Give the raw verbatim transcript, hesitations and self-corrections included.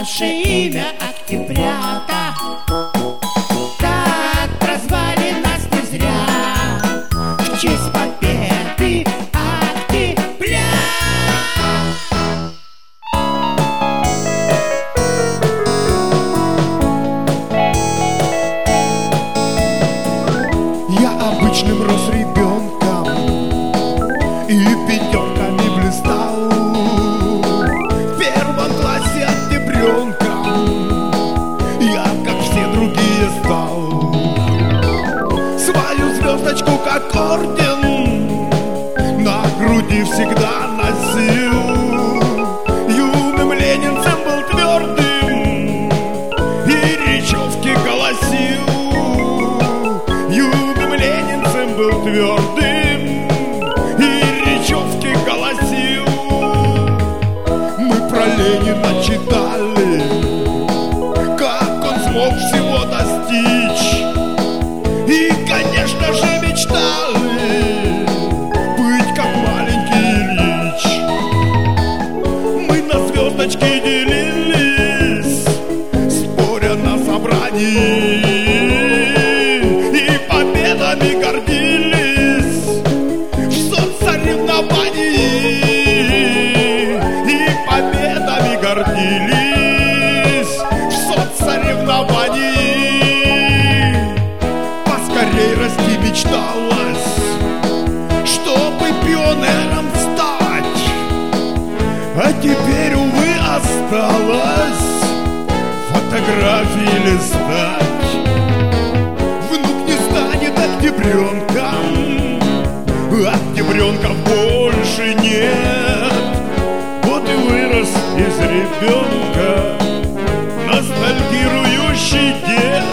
наше имя октябрята. Так прозвали нас не зря, в честь победы октября. Я обычным рос ребенком и пятерками блистал. В первом классе октябренком я, как все другие, стал. Свою звездочку, как орден, на груди всегда носил. Юным ленинцем был твердым и речевки голосил. Юным ленинцем был твердым и речевки голосил. Мы про Ленина читали, как он смог всего достичь. И, конечно же, мечтали быть как маленький Ильич. Мы на звездочки делились, споря на собрании, и победами гордились в соцсоревновании. И победами гордились в соцсоревновании. Поскорей расти мечталось, чтобы пионером стать. А теперь, увы, осталось фотографии листать. Внук не станет октябренком, октябренков больше нет. Вот и вырос из ребенка ностальгирующий дед.